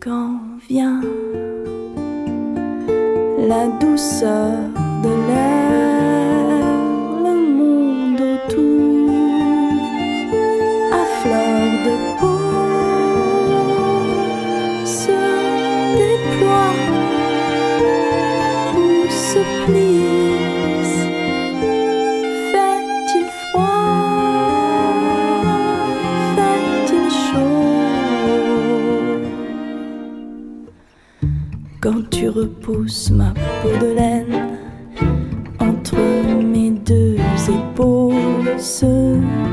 quand vient la douceur de l'air, le monde autour à fleur de peau se déploie ou se plisse. Fait-il froid? Fait-il chaud? Quand tu repousses ma peau de laine entre mes deux épaules, se